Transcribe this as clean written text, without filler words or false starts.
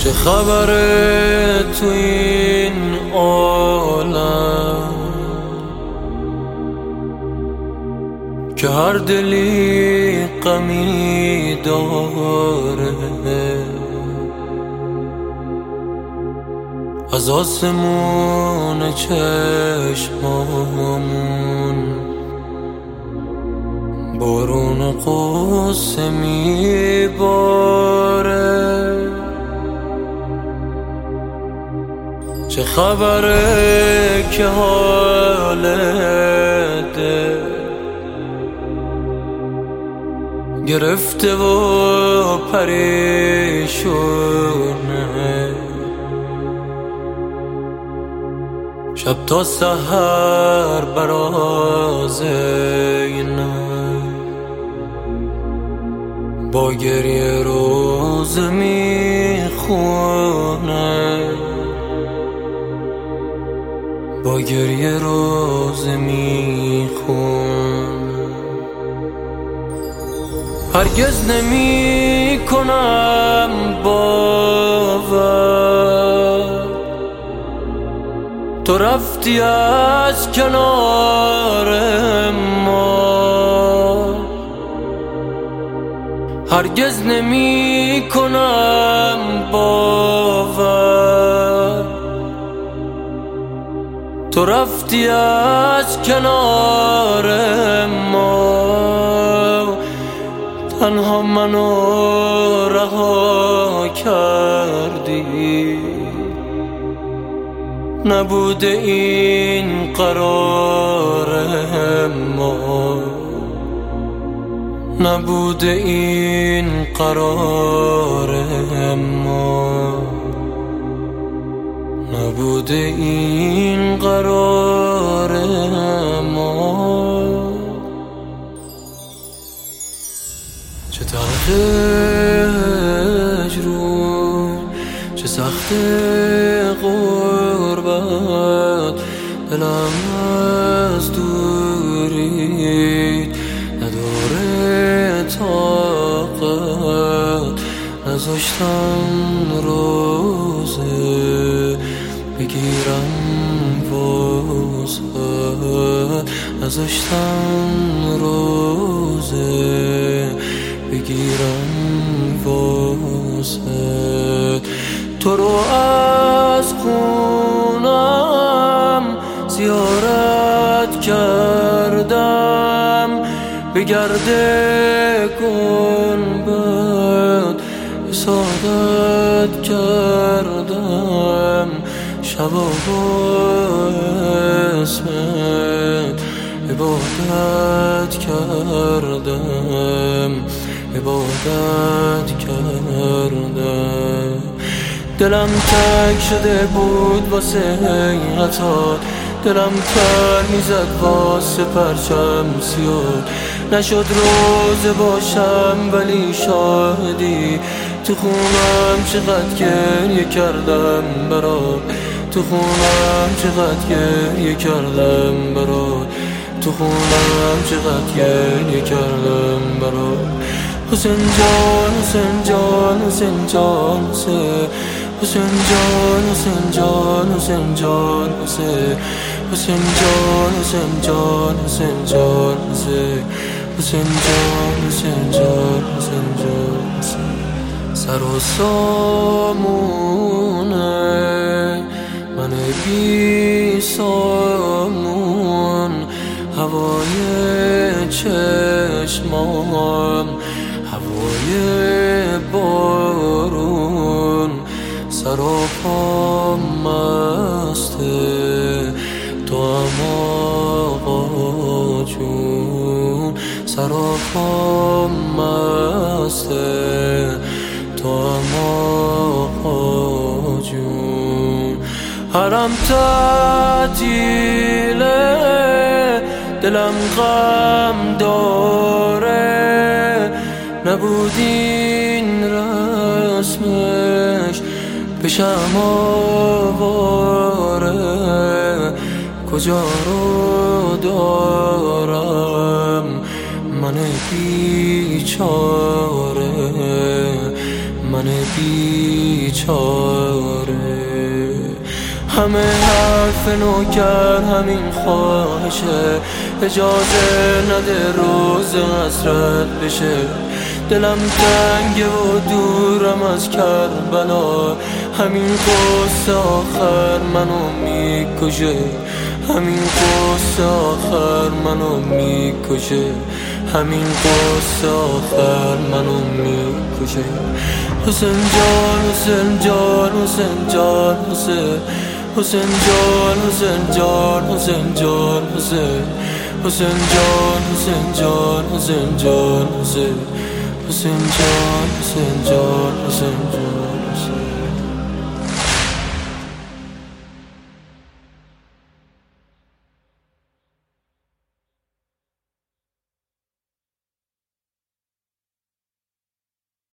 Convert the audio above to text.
چه خبره تو این عالم که هر دلی غمی داره، از آسمون چشمامون بارون قصه میباره. چه خبره که حال دل گرفته و پریشونه، شب تا سحر براز اینه، با گریه روز میخونه، با گریه روز میخونه. هرگز نمی کنم باور تو رفتی از کنار ما، هرگز نمی کنم باور تو رفتی از کنار ما. تنها منو رها کردی، نبوده این قرار ما، نبوده این قرار ما، نبوده این قرار ما. چه تلخ هجرون، چه سخت غربت، دلم از دوری نداره طاقت، نذاشتن روزه بگیرم وسعت، نذاشتن روزه بگیرم وسعت. تو رو از خونم زیارت کردم، به گرد گنبد حسادت کردم، شبا با اسمت عبادت کردم، عبادت کردم. دلم تنگ شده بود واسه حقیقتات، دلم تر میزد واسه پرچم سیاد، نشد روزه باشم ولی شاهدی، تو خونم چقدر گریه کردم برات، تو خونم چقدر گریه کردم برات، تو خونم چقدر گریه کردم برات. حسین جان، حسین جان، حسین جان، حسین جان، حسین جان، حسین جان، حسین جان، حسین جان، حسین جان، حسین جان، حسین جان، حسین جان. سر و سامونه من بی سامون، هوای چشمام هوای بارون، سر و پام مسته تو هم آقا جون، سر و پام مسته تو هم آقا جون. حرم تعطیله دلم غم داره، نبودین رسمش پیشم آواره، کجا رو دارم من بیچاره، من بیچاره. همه حرف نوکر همین خواهشه، اجازه نده روز حسرت بشه. دلم تنگه و دورم از کربلا، همین قصه آخر منو میکشه. همین قصه آخر منو میکشه. همین قصه آخر منو میکشه. حسین جان حسین جان حسین جان حسین حسین جان حسین جان حسین جان حسین حسین جان حسین جان حسین جان حسین حسین جان حسین جان حسین جان حسین.